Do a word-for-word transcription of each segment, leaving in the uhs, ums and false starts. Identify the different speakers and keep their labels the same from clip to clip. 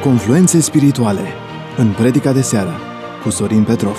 Speaker 1: Confluențe spirituale în predica de seară cu Sorin Petrov.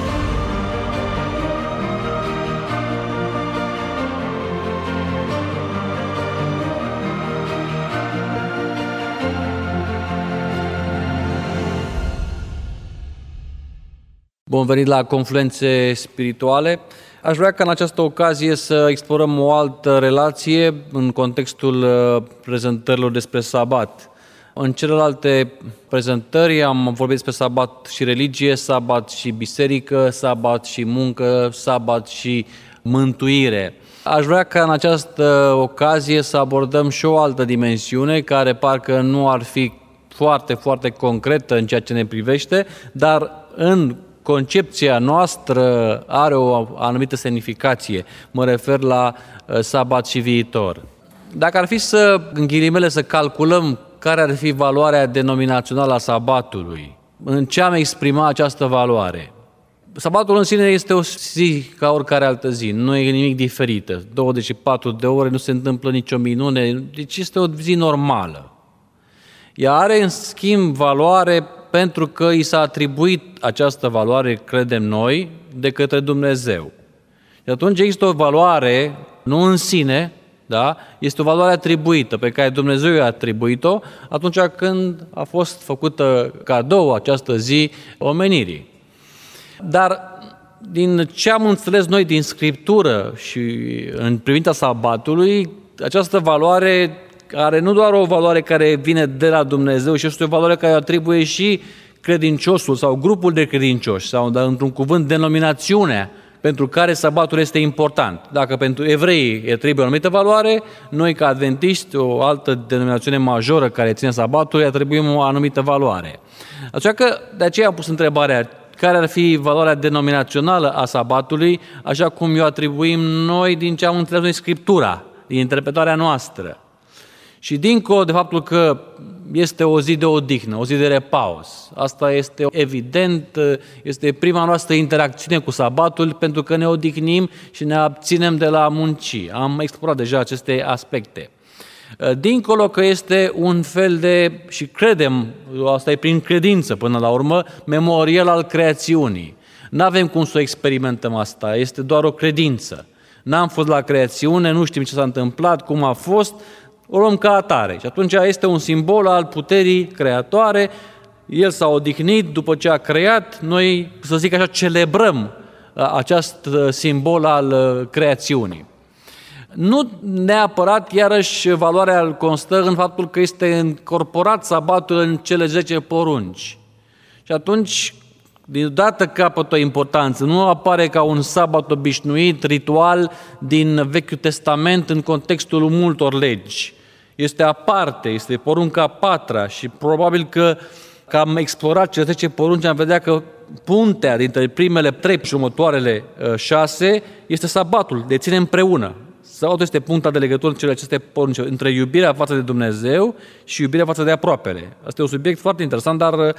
Speaker 2: Bun venit la Confluențe spirituale. Aș vrea ca în această ocazie să explorăm o altă relație în contextul prezentărilor despre sabat. În celelalte prezentări am vorbit despre sabat și religie, sabat și biserică, sabat și muncă, sabat și mântuire. Aș vrea ca în această ocazie să abordăm și o altă dimensiune care parcă nu ar fi foarte, foarte concretă în ceea ce ne privește, dar în concepția noastră are o anumită semnificație. Mă refer la sabat și viitor. Dacă ar fi să, în ghilimele, să calculăm care ar fi valoarea denominațională a sabatului, în ce am exprimat această valoare? Sabatul în sine este o zi ca oricare altă zi, nu e nimic diferită. douăzeci și patru de ore, nu se întâmplă nicio minune, deci este o zi normală. Ea are, în schimb, valoare pentru că i s-a atribuit această valoare, credem noi, de către Dumnezeu. Și atunci există o valoare, nu în sine, da? Este o valoare atribuită, pe care Dumnezeu i-a atribuit-o atunci când a fost făcută cadou această zi omenirii. Dar din ce am înțeles noi din Scriptură și în privința sabatului, această valoare are nu doar o valoare care vine de la Dumnezeu, ci este o valoare care atribuie și credinciosul sau grupul de credincioși, sau, într-un cuvânt, denominațiunea pentru care sabatul este important. Dacă pentru evrei îi atribuie o anumită valoare, noi ca adventiști, o altă denominațiune majoră care ține sabatul, îi atribuim o anumită valoare. Așa că de aceea am pus întrebarea, care ar fi valoarea denominațională a sabatului, așa cum o atribuim noi din ce am înțeles noi Scriptura, din interpretarea noastră. Și dincolo de faptul că este o zi de odihnă, o zi de repaus, asta este evident, este prima noastră interacțiune cu sabatul pentru că ne odihnim și ne abținem de la munci. Am explorat deja aceste aspecte. Dincolo că este un fel de, și credem, asta e prin credință până la urmă, memorial al creațiunii. N-avem cum să o experimentăm asta, este doar o credință. N-am fost la creațiune, nu știm ce s-a întâmplat, cum a fost, o luăm ca atare. Și atunci este un simbol al puterii creatoare. El s-a odihnit după ce a creat. Noi, să zic așa, celebrăm acest simbol al creațiunii. Nu neapărat, iarăși, valoarea constă în faptul că este încorporat sabatul în cele zece porunci. Și atunci, deodată capătă o importanță. Nu apare ca un sabat obișnuit, ritual din Vechiul Testament în contextul multor legi. Este aparte, este porunca a patra și probabil că, că am explorat cele zece porunci, am vedea că puntea dintre primele trei și următoarele șase este sabatul, de ține împreună. Sabatul este punta de legătură între cele aceste porunci, între iubirea față de Dumnezeu și iubirea față de aproapele. Asta e un subiect foarte interesant, dar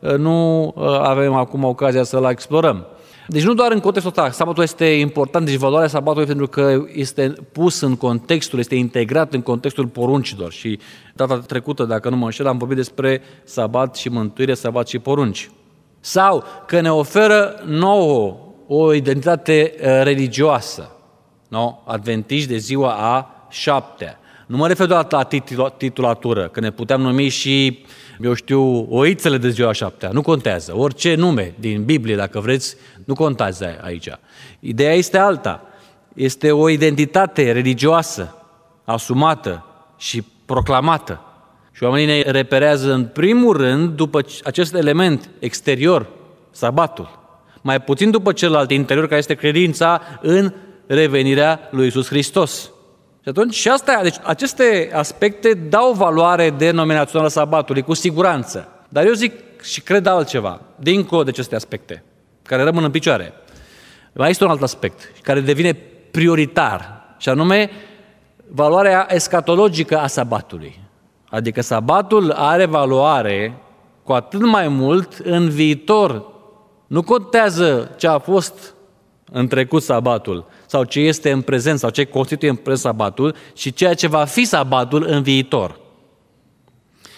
Speaker 2: nu avem acum ocazia să-l explorăm. Deci nu doar în contextul ăsta, sabatul este important, deci valoarea sabatului pentru că este pus în contextul, este integrat în contextul poruncilor. Și data trecută, dacă nu mă înșel, am vorbit despre sabat și mântuire, sabat și porunci. Sau că ne oferă nouă o identitate religioasă. No? Adventiști de ziua a șaptea. Nu mă refer doar la titulatură, că ne puteam numi și, eu știu, oițele de ziua a șaptea. Nu contează. Orice nume din Biblie, dacă vreți, nu contează aici. Ideea este alta. Este o identitate religioasă, asumată și proclamată. Și oamenii ne reperează în primul rând după acest element exterior, sabatul. Mai puțin după celălalt interior, care este credința în revenirea lui Iisus Hristos. Și atunci, și asta, deci aceste aspecte dau valoare denominațională sabatului, cu siguranță. Dar eu zic și cred altceva, dincolo de aceste aspecte, care rămân în picioare. Mai este un alt aspect, care devine prioritar, și anume valoarea escatologică a sabatului. Adică sabatul are valoare cu atât mai mult în viitor. Nu contează ce a fost în trecut sabatul, sau ce este în prezent, sau ce constituie în prezent sabatul, și ceea ce va fi sabatul în viitor.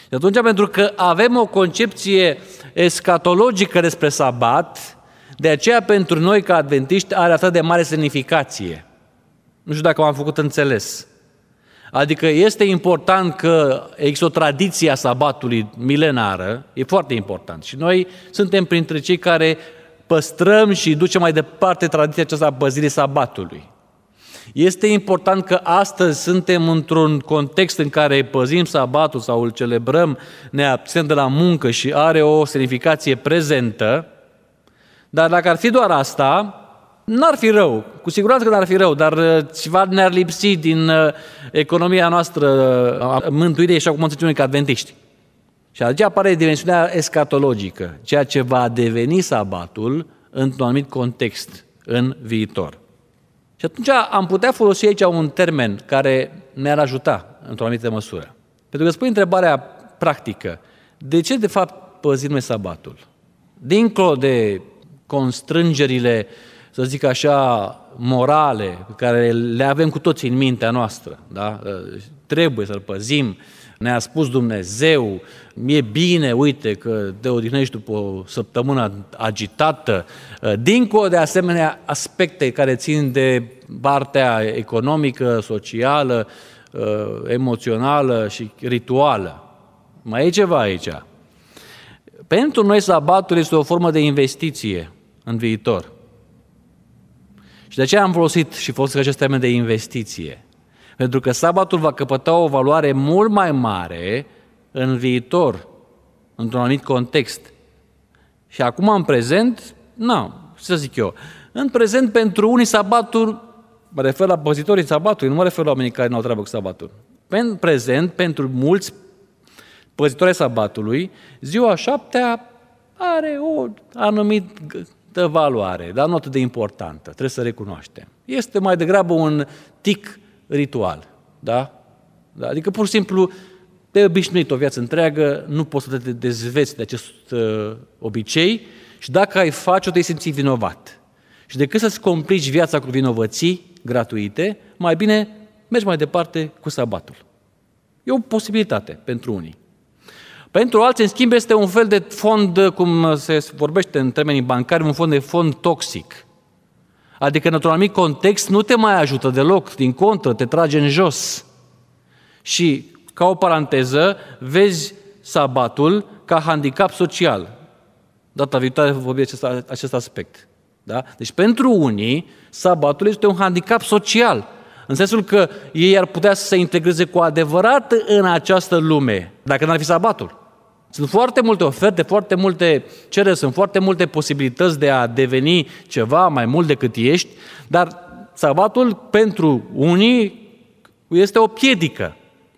Speaker 2: Și atunci, pentru că avem o concepție escatologică despre sabat, de aceea pentru noi ca adventiști are atât de mare semnificație. Nu știu dacă m-am făcut înțeles. Adică este important că există o tradiție a sabatului milenară, e foarte important. Și noi suntem printre cei care păstrăm și ducem mai departe tradiția aceasta a păzirii sabatului. Este important că astăzi suntem într-un context în care păzim sabatul sau îl celebrăm, ne abținem de la muncă și are o semnificație prezentă, dar dacă ar fi doar asta, n-ar fi rău, cu siguranță că n-ar fi rău, dar ceva ne-ar lipsi din economia noastră a mântuirii, așa cum înțelegem noi ca adventiști. Și aici apare dimensiunea escatologică, ceea ce va deveni sabatul într-un anumit context în viitor. Și atunci am putea folosi aici un termen care ne-ar ajuta într-o anumită măsură. Pentru că spui întrebarea practică, de ce de fapt păzim noi sabatul? Dincolo de constrângerile, să zic așa, morale, pe care le avem cu toții în mintea noastră, da? Trebuie să-l păzim, ne-a spus Dumnezeu, e bine, uite, că te odihnești după o săptămână agitată, dincolo de asemenea aspecte care țin de partea economică, socială, emoțională și rituală. Mai e ceva aici. Pentru noi sabatul este o formă de investiție în viitor. Și de aceea am folosit și folosesc acest termen de investiție. Pentru că sabatul va căpăta o valoare mult mai mare în viitor, într-un anumit context. Și acum, în prezent, nu, ce să zic eu, în prezent pentru unii sabatul, mă refer la păzitorii sabatului, nu mă refer la oamenii care nu au treabă cu sabatul. În prezent, pentru mulți păzitori sabatului, ziua șaptea are o anumită valoare, dar nu atât de importantă, trebuie să recunoaștem. Este mai degrabă un tic ritual, da? Adică pur și simplu te-ai obișnuit o viață întreagă, nu poți să te dezveți de acest uh, obicei și dacă ai face-o, te-ai simți vinovat. Și decât să-ți complici viața cu vinovății gratuite, mai bine mergi mai departe cu sabatul. E o posibilitate pentru unii. Pentru alții, în schimb, este un fel de fond, cum se vorbește în termenii bancari, un fond de fond toxic. Adică, într-un anumit context, nu te mai ajută deloc, din contră, te trage în jos. Și, ca o paranteză, vezi sabatul ca handicap social. Data viitoare vom vorbi acest, acest aspect. Da? Deci, pentru unii, sabatul este un handicap social, în sensul că ei ar putea să se integreze cu adevărat în această lume, dacă n-ar fi sabatul. Sunt foarte multe oferte, foarte multe cereri, sunt foarte multe posibilități de a deveni ceva mai mult decât ești, dar sabatul pentru unii este o piedică.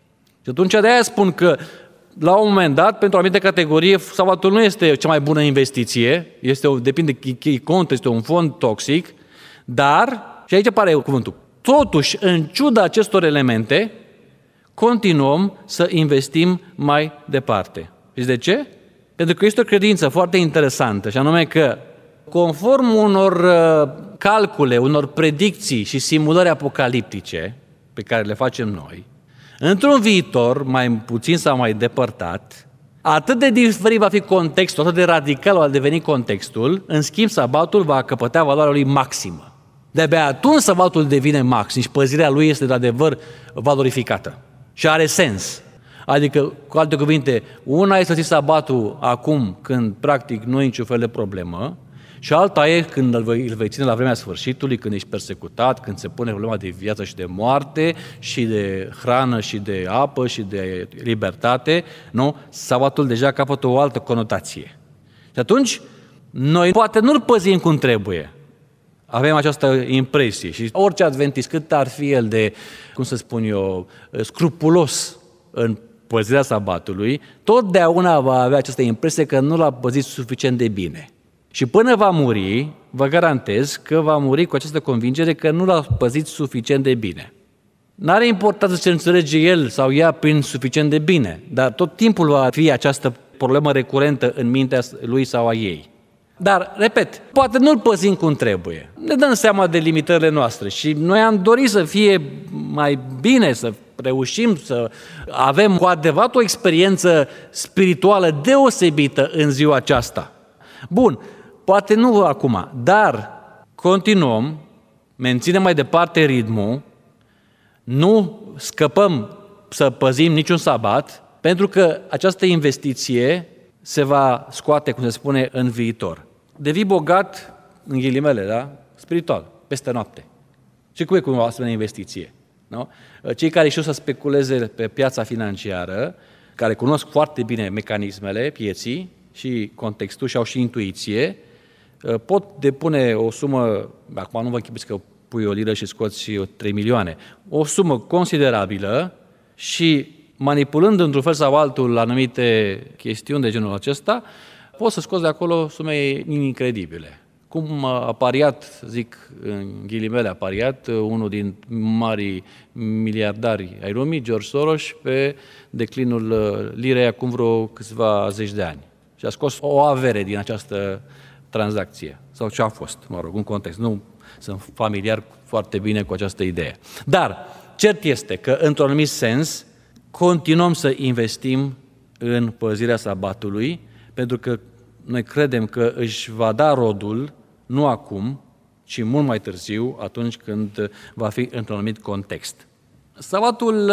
Speaker 2: Și atunci de aia spun că la un moment dat, pentru o anumită categorie, sabatul nu este cea mai bună investiție, este o, depinde de cont, este un fond toxic, dar, și aici apare cuvântul, totuși, în ciuda acestor elemente, continuăm să investim mai departe. Știți de ce? Pentru că este o credință foarte interesantă, și anume că, conform unor calcule, unor predicții și simulări apocaliptice pe care le facem noi, într-un viitor, mai puțin sau mai depărtat, atât de diferit va fi contextul, atât de radical va deveni contextul, în schimb, sabatul va căpătea valoarea lui maximă. De-abia atunci sabatul devine maxim și păzirea lui este de adevăr valorificată și are sens. Adică, cu alte cuvinte, una este să ții sabatul acum când practic nu e niciun fel de problemă și alta e când îl vei, îl vei ține la vremea sfârșitului, când ești persecutat, când se pune problema de viață și de moarte și de hrană și de apă și de libertate, nu? Sabatul deja capătă o altă conotație. Și atunci, noi poate nu-l păzim cum trebuie. Avem această impresie și orice adventist, cât ar fi el de, cum să spun eu, scrupulos în păzirea sabatului, totdeauna va avea această impresie că nu l-a păzit suficient de bine. Și până va muri, vă garantez că va muri cu această convingere că nu l-a păzit suficient de bine. N-are importanță ce înțelege el sau ea prin suficient de bine, dar tot timpul va fi această problemă recurentă în mintea lui sau a ei. Dar, repet, poate nu-l păzim cum trebuie. Ne dăm seama de limitările noastre și noi am dorit să fie mai bine, să reușim să avem cu adevărat o experiență spirituală deosebită în ziua aceasta. Bun, poate nu acum, dar continuăm, menținem mai departe ritmul, nu scăpăm să păzim niciun sabat, pentru că această investiție se va scoate, cum se spune, în viitor. Devii bogat, în ghilimele, da? Spiritual, peste noapte. Și cum e cu o asemenea investiție? Nu? Cei care știu să speculeze pe piața financiară, care cunosc foarte bine mecanismele pieții și contextul și au și intuiție, pot depune o sumă, acum nu vă închipuiți că pui o liră și scoți trei milioane, o sumă considerabilă și manipulând într-un fel sau altul anumite chestiuni de genul acesta, poți să scoți de acolo sume incredibile. Cum a pariat, zic în ghilimele, a pariat unul din marii miliardari ai lumii, George Soros, pe declinul lirei acum vreo câțiva zeci de ani. Și a scos o avere din această tranzacție. Sau ce a fost, mă rog, un context. Nu sunt familiar foarte bine cu această idee. Dar cert este că, într-un anumit sens, continuăm să investim în păzirea sabatului, pentru că noi credem că își va da rodul, nu acum, ci mult mai târziu, atunci când va fi într-un anumit context. Sabatul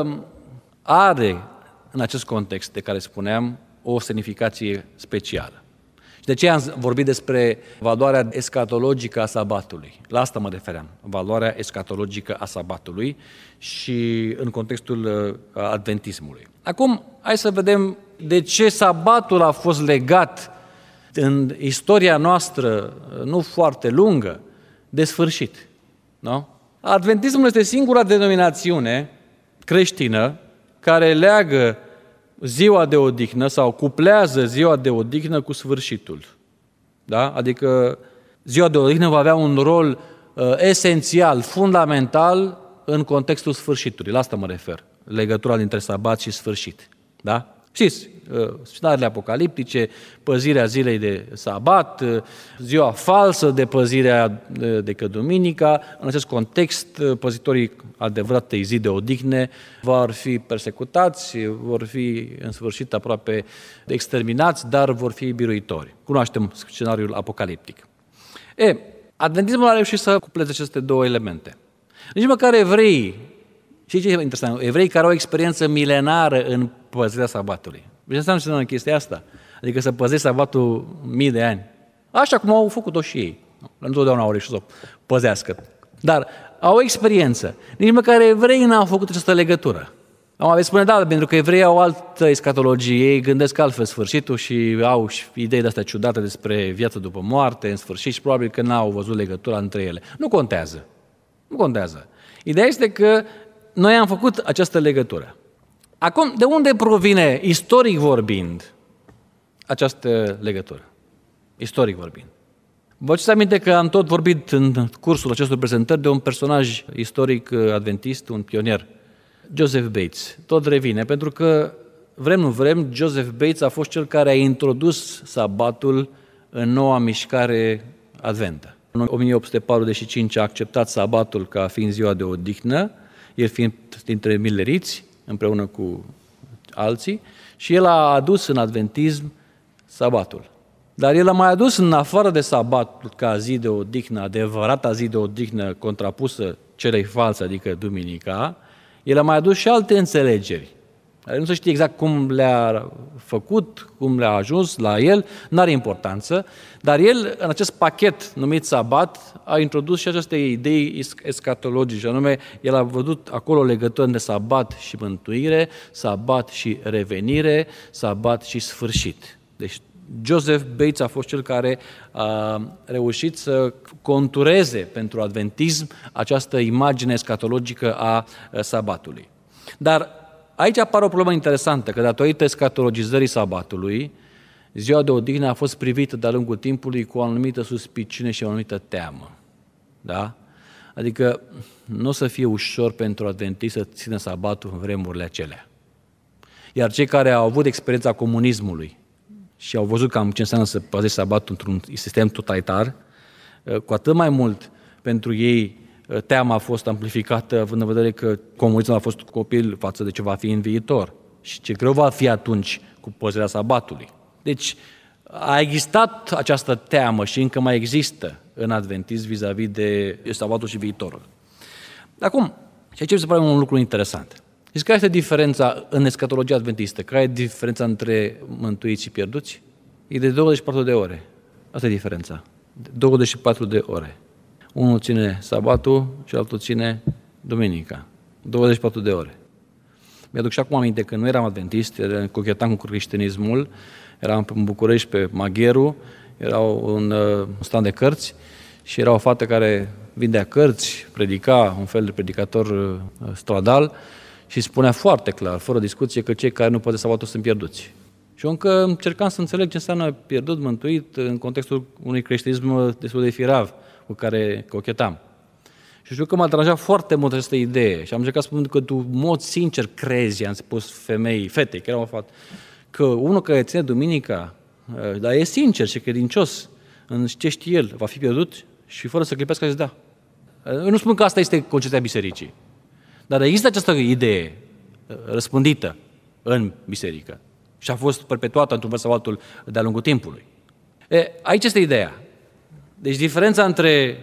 Speaker 2: are, în acest context de care spuneam, o semnificație specială. Și de ce am vorbit despre valoarea escatologică a sabatului? La asta mă refeream, valoarea escatologică a sabatului și în contextul adventismului. Acum, hai să vedem de ce sabatul a fost legat în istoria noastră, nu foarte lungă, de sfârșit. Nu? Adventismul este singura denominațiune creștină care leagă ziua de odihnă sau cuplează ziua de odihnă cu sfârșitul. Da? Adică ziua de odihnă va avea un rol uh, esențial, fundamental în contextul sfârșitului. La asta mă refer, legătura dintre sabat și sfârșit. Da? Știți, scenariile apocaliptice, păzirea zilei de sabat, ziua falsă de păzirea de că duminica. În acest context, păzitorii adevăratei zi de odihne vor fi persecutați, vor fi în sfârșit aproape exterminați, dar vor fi biruitori. Cunoaștem scenariul apocaliptic. E, adventismul a reușit să cupleze aceste două elemente. Nici măcar evreii, și ce e interesant, evrei care au o experiență milenară în păzirea sabatului. Ce înseamnă chestia asta? Adică să păzești sabatul mii de ani. Așa cum au făcut-o și ei. Întotdeauna au reușit să o păzească. Dar au o experiență. Nici măcar evreii n-au făcut această legătură. Am aveți spune, da, pentru că evreii au altă escatologie, ei gândesc altfel sfârșitul și au și idei de-astea ciudate despre viața după moarte, în sfârșit, și probabil că n-au văzut legătura între ele. Nu contează. Nu contează. Ideea este că noi am făcut această legătură. Acum, de unde provine, istoric vorbind, această legătură? Istoric vorbind. Vă aduceți aminte că am tot vorbit în cursul acestor prezentări de un personaj istoric adventist, un pionier, Joseph Bates. Tot revine, pentru că, vrem nu vrem, Joseph Bates a fost cel care a introdus sabatul în noua mișcare adventă. În o mie opt sute patruzeci și cinci a acceptat sabatul ca fiind ziua de odihnă, el fiind dintre mileriți, împreună cu alții, și el a adus în adventism sabatul. Dar el a mai adus în afară de sabat ca zi de odihnă, adevărata zi de odihnă contrapusă celei false, adică duminica, el a mai adus și alte înțelegeri. Nu se știe exact cum le-a făcut, cum le-a ajuns la el, n-are importanță, dar el, în acest pachet numit sabat, a introdus și aceste idei escatologice, anume, el a văzut acolo legătură între sabat și mântuire, sabat și revenire, sabat și sfârșit. Deci, Joseph Bates a fost cel care a reușit să contureze pentru adventism această imagine escatologică a sabatului. Dar aici apare o problemă interesantă, că datorită escatologizării sabatului, ziua de odihnă a fost privită de-a lungul timpului cu o anumită suspiciune și o anumită teamă. Da? Adică nu o să fie ușor pentru adventist să țină sabatul în vremurile acelea. Iar cei care au avut experiența comunismului și au văzut cam ce înseamnă să păzești sabatul într-un sistem totalitar, cu atât mai mult pentru ei teama a fost amplificată, având în vedere că comunismul a fost copil față de ce va fi în viitor și ce greu va fi atunci cu păzirea sabatului. Deci a existat această teamă și încă mai există în adventism vis-a-vis de sabatul și viitorul. Acum, ceea ce mi se pare un lucru interesant. Știți care este diferența în escatologia adventistă? Care e diferența între mântuiți și pierduți? E de douăzeci și patru de ore. Asta e diferența. douăzeci și patru de ore. Unul ține sabatul și altul ține duminica. douăzeci și patru de ore. Mi-aduc și acum aminte că nu eram adventist, cochetam cu creștinismul, eram în București pe Magheru, era un uh, stand de cărți și era o fată care vindea cărți, predica, un fel de predicator uh, stradal și spunea foarte clar, fără discuție, că cei care nu pot de sabatul sunt pierduți. Și eu încă încercam să înțeleg ce înseamnă pierdut, mântuit, în contextul unui creștinism destul de firav cu care cochetam. Și știu că m-a deranjat foarte mult această idee și am încercat să spun că tu, în mod sincer, crezi, am spus femeii, fetei, că era o fată, că unul care ține duminica, dar e sincer și credincios în ce știe el, va fi pierdut și fără să clipească, zis da. Eu nu spun că asta este concepția bisericii, dar există această idee răspândită în biserică și a fost perpetuată într-un fel sau altul de-a lungul timpului. E, aici este ideea. Deci diferența între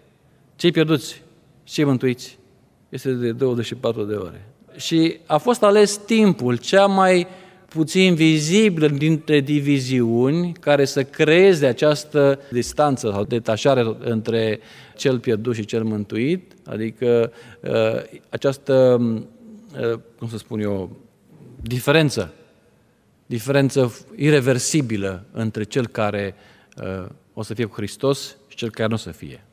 Speaker 2: cei pierduți și cei mântuiți este de douăzeci și patru de ore. Și a fost ales timpul cea mai puțin vizibil dintre diviziuni care să creeze această distanță sau detașare între cel pierdut și cel mântuit, adică uh, această, uh, cum să spun eu, diferență, diferență ireversibilă între cel care uh, o să fie cu Hristos și cel care nu o să fie.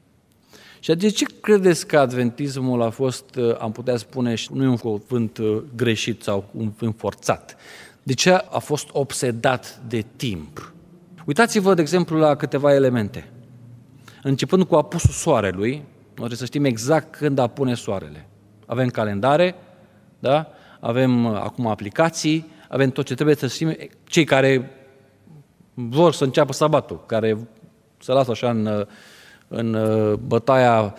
Speaker 2: Și de ce credeți că adventismul a fost, am putea spune, și nu e un cuvânt greșit sau un cuvânt forțat, de ce a fost obsedat de timp? Uitați-vă, de exemplu, la câteva elemente. Începând cu apusul soarelui, noi trebuie să știm exact când apune soarele. Avem calendare, da? Avem acum aplicații, avem tot ce trebuie să știm. Cei care vor să înceapă sabatul, care se lasă așa în, în bătaia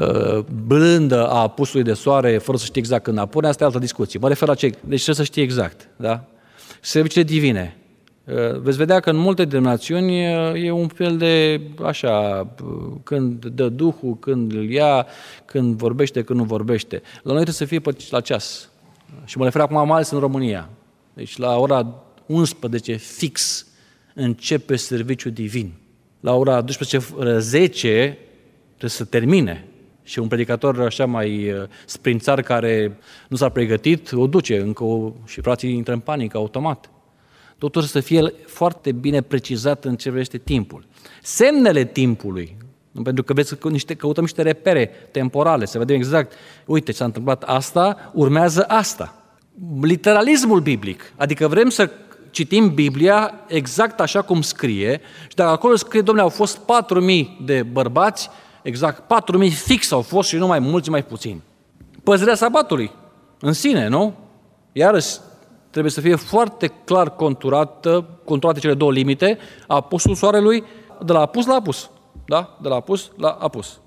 Speaker 2: blândă a apusului de soare, fără să știe exact când apune, asta e altă discuție. Mă refer la cei, deci trebuie să știe exact, da? Serviciile divine. Veți vedea că în multe denominațiuni e un fel de, așa, când dă Duhul, când îl ia, când vorbește, când nu vorbește. La noi trebuie să fie la ceas. Și mă refer acum mai ales în România. Deci la ora unsprezece fix începe serviciul divin. La ora douăsprezece zece trebuie să termine. Și un predicator așa mai sprințar care nu s-a pregătit, o duce încă o, și frații intră în panică automat. Totul să fie foarte bine precizat în ce vrește timpul. Semnele timpului, pentru că veți niște, căutăm niște repere temporale, să vedem exact, uite, s-a întâmplat asta, urmează asta. Literalismul biblic, adică vrem să citim Biblia exact așa cum scrie și dacă acolo scrie, domnule, au fost patru mii de bărbați, exact patru mii fix au fost și nu mai mulți, mai puțini. Păzirea sabatului în sine, nu? Iarăși, trebuie să fie foarte clar conturată, conturate cele două limite, apusul soarelui, de la apus la apus. Da? De la apus la apus.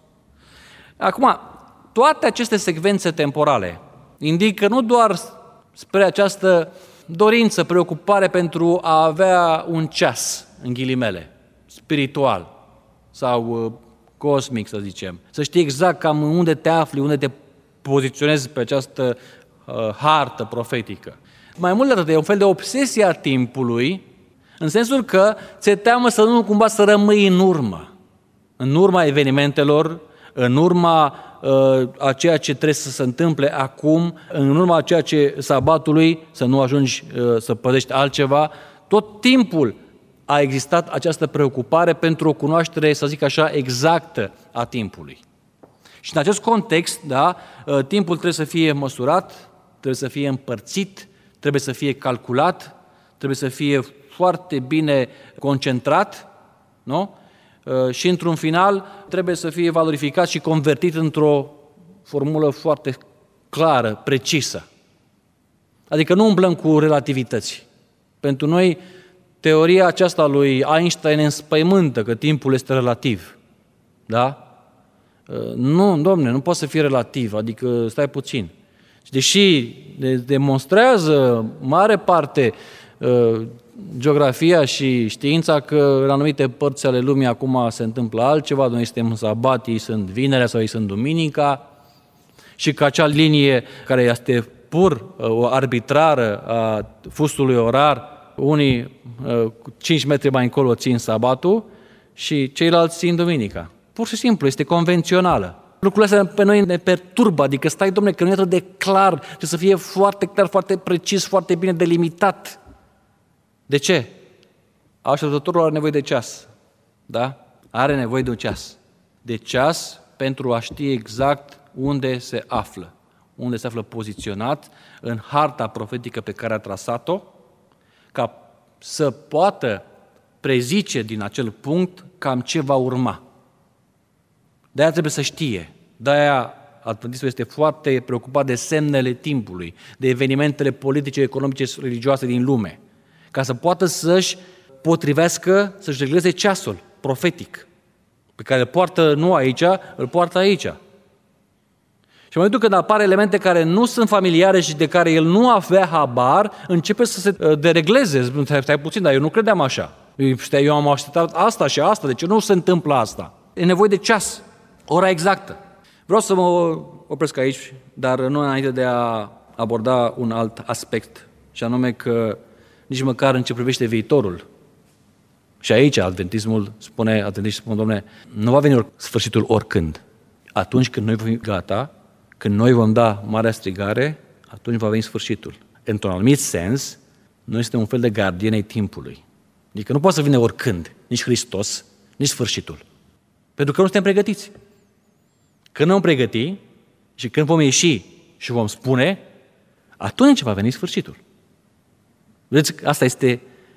Speaker 2: Acum, toate aceste secvențe temporale indică nu doar spre această dorință, preocupare pentru a avea un ceas, în ghilimele, spiritual sau uh, cosmic, să zicem. Să știi exact cam unde te afli, unde te poziționezi pe această uh, hartă profetică. Mai mult de atât, e un fel de obsesie a timpului, în sensul că ți-e teamă să nu cumva să rămâi în urmă. În urma evenimentelor, în urma uh, a ceea ce trebuie să se întâmple acum, în urma a ceea ce sabatului, să nu ajungi uh, să păzești altceva. Tot timpul a existat această preocupare pentru o cunoaștere, să zic așa, exactă a timpului. Și în acest context, da, uh, timpul trebuie să fie măsurat, trebuie să fie împărțit, trebuie să fie calculat, trebuie să fie foarte bine concentrat, nu? Și într-un final trebuie să fie valorificat și convertit într-o formulă foarte clară, precisă. Adică nu umblăm cu relativități. Pentru noi, teoria aceasta lui Einstein înspăimântă că timpul este relativ. Da? Nu, domne, nu poate să fie relativ, adică stai puțin. Deși demonstrează mare parte geografia și știința că în anumite părți ale lumii acum se întâmplă altceva, noi suntem în sabat, ei sunt vinerea sau ei sunt duminica, și că acea linie care este pur o arbitrară a fustului orar, unii cinci metri mai încolo țin sabatul și ceilalți țin duminica. Pur și simplu, este convențională. Lucrurile astea pe noi ne perturbă, adică stai, dom'le, că nu e atât de clar, trebuie să fie foarte clar, foarte precis, foarte bine delimitat. De ce? Așteptătorul are nevoie de ceas, da? Are nevoie de un ceas. De ceas pentru a ști exact unde se află, unde se află poziționat în harta profetică pe care a trasat-o, ca să poată prezice din acel punct cam ce va urma. De-aia trebuie să știe. De-aia Adventistul este foarte preocupat de semnele timpului, de evenimentele politice, economice și religioase din lume, ca să poată să-și potrivească, să-și regleze ceasul profetic, pe care îl poartă nu aici, îl poartă aici. Și în momentul când apar elemente care nu sunt familiare și de care el nu avea habar, începe să se deregleze. Stai puțin, dar eu nu credeam așa. Eu am așteptat asta și asta, de ce nu se întâmplă asta? E nevoie de ceas, ora exactă. Vreau să mă opresc aici, dar nu înainte de a aborda un alt aspect, și anume că nici măcar în ce privește viitorul. Și aici adventismul spune, adventistul spune, Doamne, nu va veni sfârșitul oricând. Atunci când noi vom fi gata, când noi vom da marea strigare, atunci va veni sfârșitul. Într-un anumit sens, noi suntem un fel de gardieni ai timpului. Adică nu poate să vină oricând, nici Hristos, nici sfârșitul. Pentru că nu suntem pregătiți. Când ne vom pregăti și când vom ieși și vom spune, atunci va veni sfârșitul. Vedeți, asta este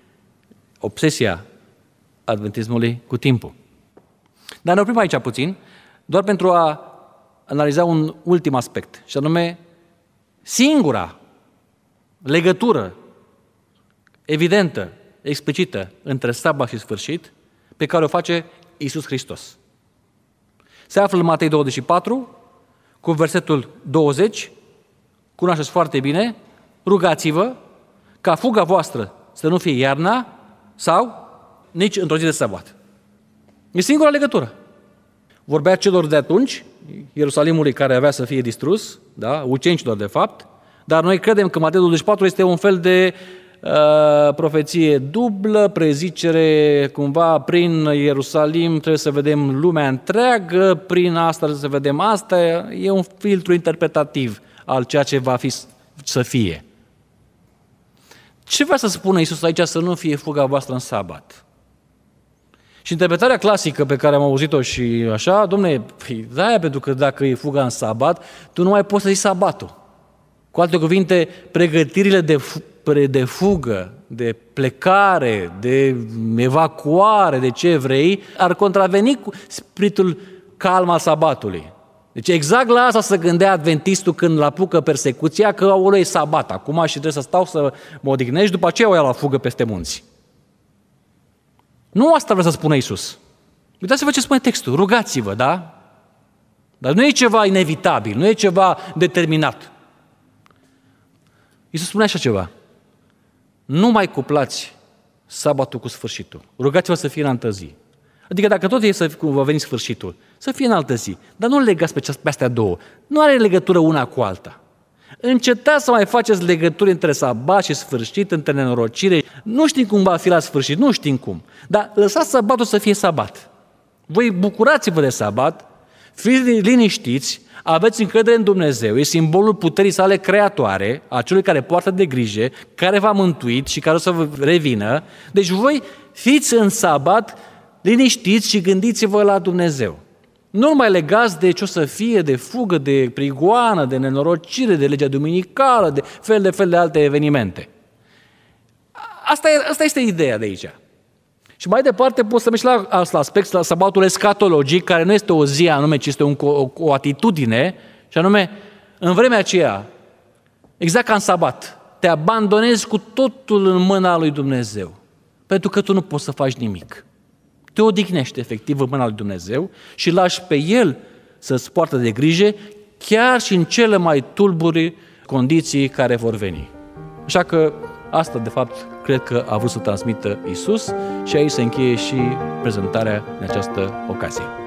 Speaker 2: obsesia adventismului cu timpul. Dar ne oprim aici puțin, doar pentru a analiza un ultim aspect, și anume singura legătură evidentă, explicită între sabat și sfârșit, pe care o face Iisus Hristos. Se află în Matei douăzeci și patru, cu versetul douăzeci, cunoașteți foarte bine, rugați-vă ca fuga voastră să nu fie iarna sau nici într-o zi de sabat. E singura legătură. Vorbea celor de atunci, Ierusalimului care avea să fie distrus, da, ucenicilor de fapt, dar noi credem că Matei douăzeci și patru este un fel de uh, profeție dublă, prezicere cumva prin Ierusalim, trebuie să vedem lumea întreagă, prin asta trebuie să vedem asta, e un filtru interpretativ al ceea ce va fi să fie. Ce vrea să spună Iisus aici să nu fie fuga voastră în sabat? Și interpretarea clasică pe care am auzit-o și așa, dom'le, păi, de-aia, pentru că dacă e fuga în sabat, tu nu mai poți să zici sabatul. Cu alte cuvinte, pregătirile de, de fugă, de plecare, de evacuare, de ce vrei, ar contraveni cu spiritul calm al sabatului. Deci exact la asta se gândea adventistul când apucă persecuția, că aoleu, e sabat acum și trebuie să stau să mă odihnești, după aceea o ia la fugă peste munți. Nu asta vrea să spună Iisus. Uitați-vă ce spune textul, rugați-vă, da? Dar nu e ceva inevitabil, nu e ceva determinat. Iisus spune așa ceva, nu mai cuplați sabatul cu sfârșitul, rugați-vă să fie în altă zi. Adică dacă tot e să va veni sfârșitul, să fie în altă zi, dar nu legați pe, pe astea două, nu are legătură una cu alta. Încetați să mai faceți legături între sabat și sfârșit, între nenorocire. Nu știm cum va fi la sfârșit, nu știm cum. Dar lăsați sabatul să fie sabat. Voi bucurați-vă de sabat, fiți liniștiți, aveți încredere în Dumnezeu, e simbolul puterii sale creatoare, a celui care poartă de grijă, care v-a mântuit și care o să vă revină. Deci voi fiți în sabat, liniștiți și gândiți-vă la Dumnezeu. Nu mai legați de ce o să fie, de fugă, de prigoană, de nenorocire, de legea duminicală, de fel de fel de alte evenimente. Asta, e, asta este ideea de aici. Și mai departe poți să mergi la alt aspect, la sabatul escatologic, care nu este o zi anume, ci este un, o, o atitudine, și anume, în vremea aceea, exact ca în sabat, te abandonezi cu totul în mâna lui Dumnezeu, pentru că tu nu poți să faci nimic. Te odihnești efectiv în mâna lui Dumnezeu și lași pe El să-ți poartă de grijă, chiar și în cele mai tulburi condiții care vor veni. Așa că asta, de fapt, cred că a vrut să transmită Iisus și aici se încheie și prezentarea în această ocazie.